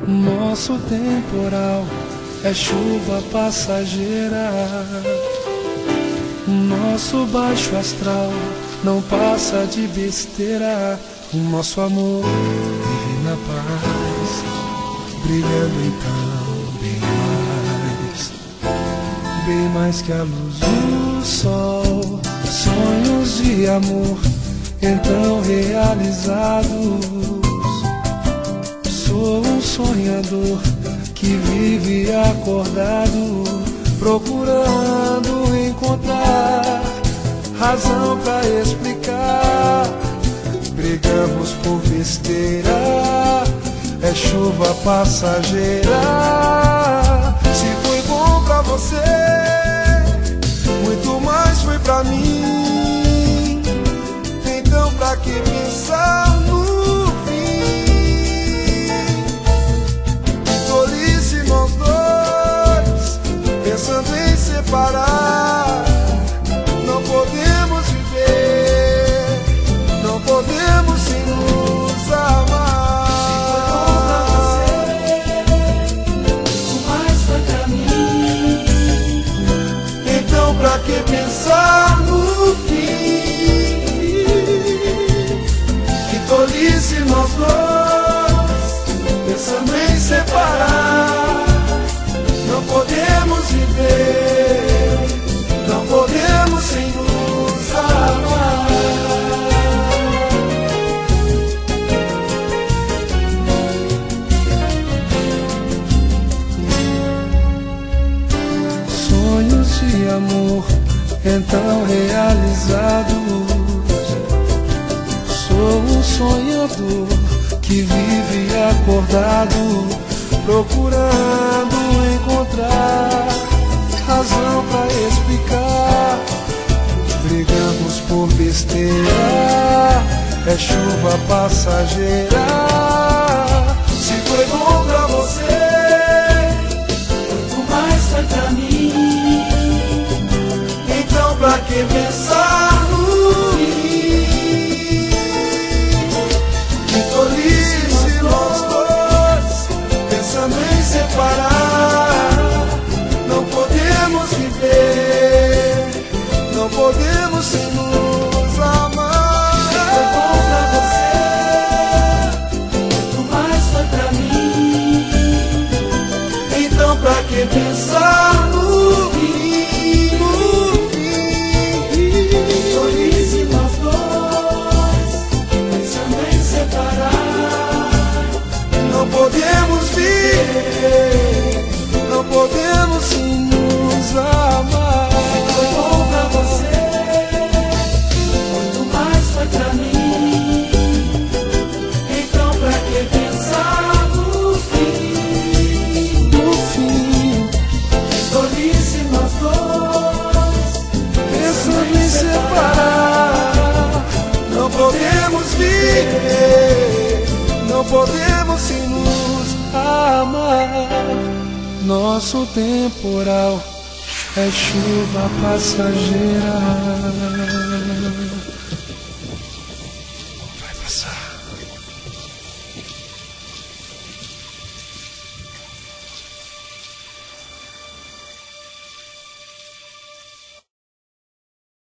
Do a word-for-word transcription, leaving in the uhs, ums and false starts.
Nosso temporal é chuva passageira. Nosso baixo astral não passa de besteira. O nosso amor vive na paz, brilhando então bem mais, bem mais que a luz do sol. Sonhos de amor então realizados. Sou um sonhador que vive acordado, procurando encontrar razão pra explicar. Brigamos por besteira, é chuva passageira. Se foi bom pra você, muito mais foi pra mim. Então pra que pensar no fim? Tolice nós dois, pensando em separar. Não podemos viver, não podemos sem nos amar. Se foi bom pra você, o mais foi pra mim. Então pra que pensar no fim? Que tolice nós dois, pensando em separar. Não podemos viver, não podemos sem nos amar. Sonhos de amor então realizados. Sou um sonhador que vive acordado, procurando encontrar razão pra explicar. Brigamos por besteira, é chuva passageira. Se foi bom pra você, muito mais foi pra mim. Então pra que pensar no fim? Que tolice nós dois, pensando em separar. Não podemos viver, não podemos sem nos amar. Se foi bom pra você, muito mais foi pra mim. Então pra que pensar no fim? No fim, tolice nós dois, pensando em separar. Não podemos viver, não podemos sim nos amar. Se foi bom pra você, muito mais foi pra mim. Então pra que pensar no fim? No fim, tolice nós dois, pensando em separar. Não podemos viver, não podemos sim nos amar. Nosso temporal é chuva passageira.